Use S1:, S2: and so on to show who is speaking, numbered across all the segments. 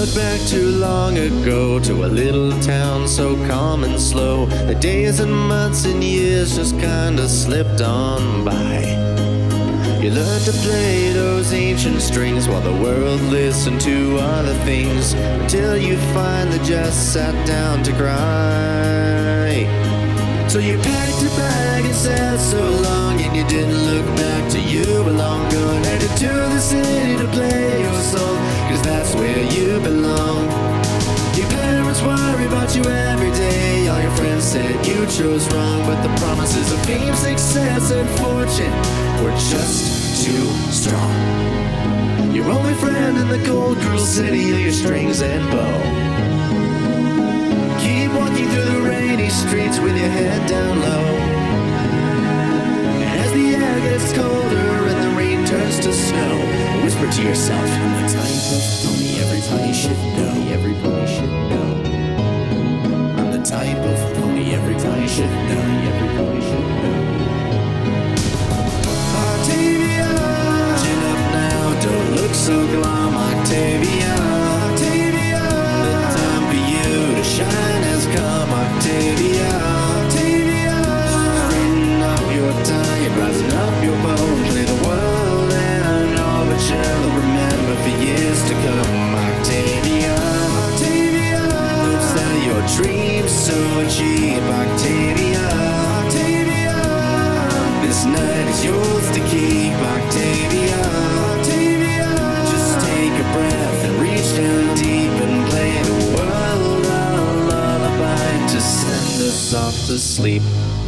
S1: look back too long ago to a little town so calm and slow. The days and months and years just kinda slipped on by. You learned to play those ancient strings while the world listened to other things, until you finally just sat down to cry. So you packed your bag and sat so long, and you didn't look back till you were long gone. Headed to the city to play your song, 'cause that's where you belong. Your parents worry about you every day. All your friends said you chose wrong, but the promises of fame, success, and fortune were just too strong. Your only friend in the cold, cruel city are your strings and bow. Keep walking through the rainy streets with your head down low. And as the air gets colder and the rain turns to snow, whisper to yourself, I'm the type of pony everybody should know. Everybody should know. I'm the type of pony everybody should know. Everybody should know. Octavia, chin up now, don't look so glum. Octavia, Octavia, the time for you to shine has come. Octavia, Octavia, straighten up your tie and rising up your bow. Play the world and all but you'll remember for years to come. Octavia, Octavia, don't sell your dreams so cheap. Octavia, Octavia, this night is yours to keep. Octavia, Octavia, just take a breath and reach down deep and play the world a lullaby to send us off to sleep.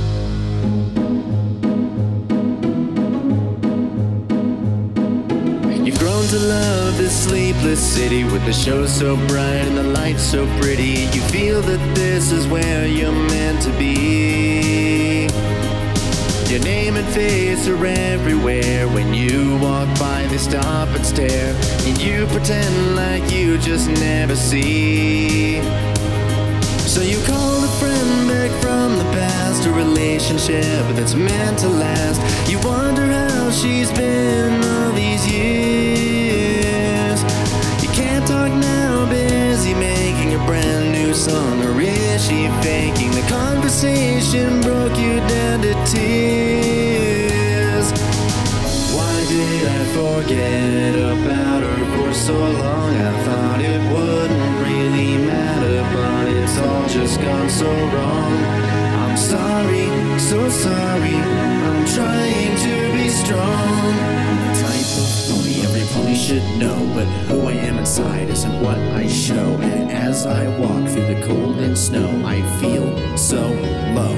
S1: You've grown to love this sleepless city with the show so bright and the lights so pretty. You feel that this is where you're meant to be. Your name and face are everywhere. When you walk by, they stop and stare, and you pretend like you just never see. So you call a friend back from the past, a relationship that's meant to last. You wonder how she's been all these years. You can't talk now, busy making a brand new song, or is she faking? The conversation broke you down to tears. Why did I forget about her for so long? I thought it wouldn't really matter, but it's all just gone so wrong. I'm sorry, so sorry, I'm trying to be strong. I'm the type of pony every pony should know, but who I am inside isn't what I show. And as I walk through the cold and snow, I feel so low.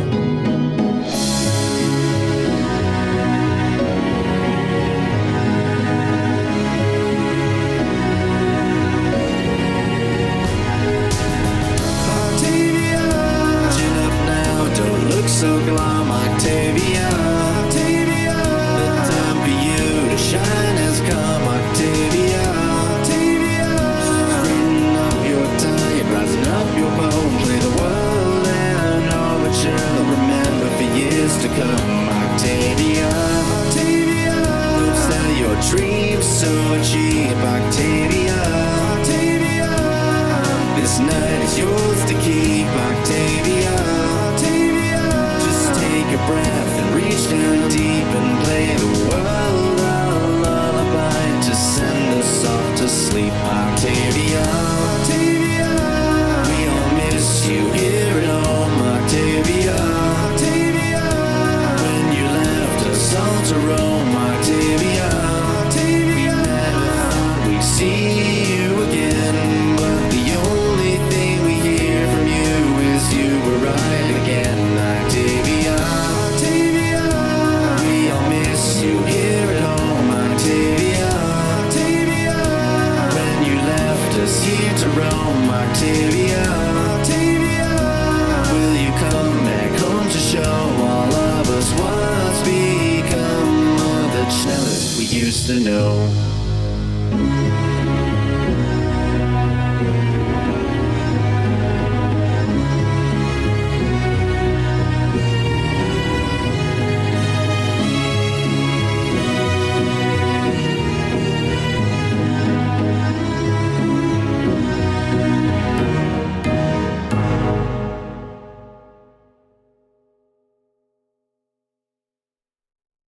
S1: So glum, Octavia, Octavia, the time for you to shine has come. Octavia, Octavia, straighten up your tie and rising up your bow. Play the world and all but you'll remember for years to come. Octavia, Octavia, don't sell your dreams so cheap. Octavia, Octavia, this night is yours to keep. Octavia, take a breath and reach down deep and play the world a lullaby to send us off to sleep. Octavia, Octavia, we all miss you here at home. Octavia, Octavia, when you left us all to roam. Octavia, Octavia, we never thought we'd see you again, but the only thing we hear from you is you were right again. Octavia, you here at home. Octavia, Octavia, when you left us here to roam. Octavia, Octavia, will you come back home to show all of us what's become of the cellists we used to know?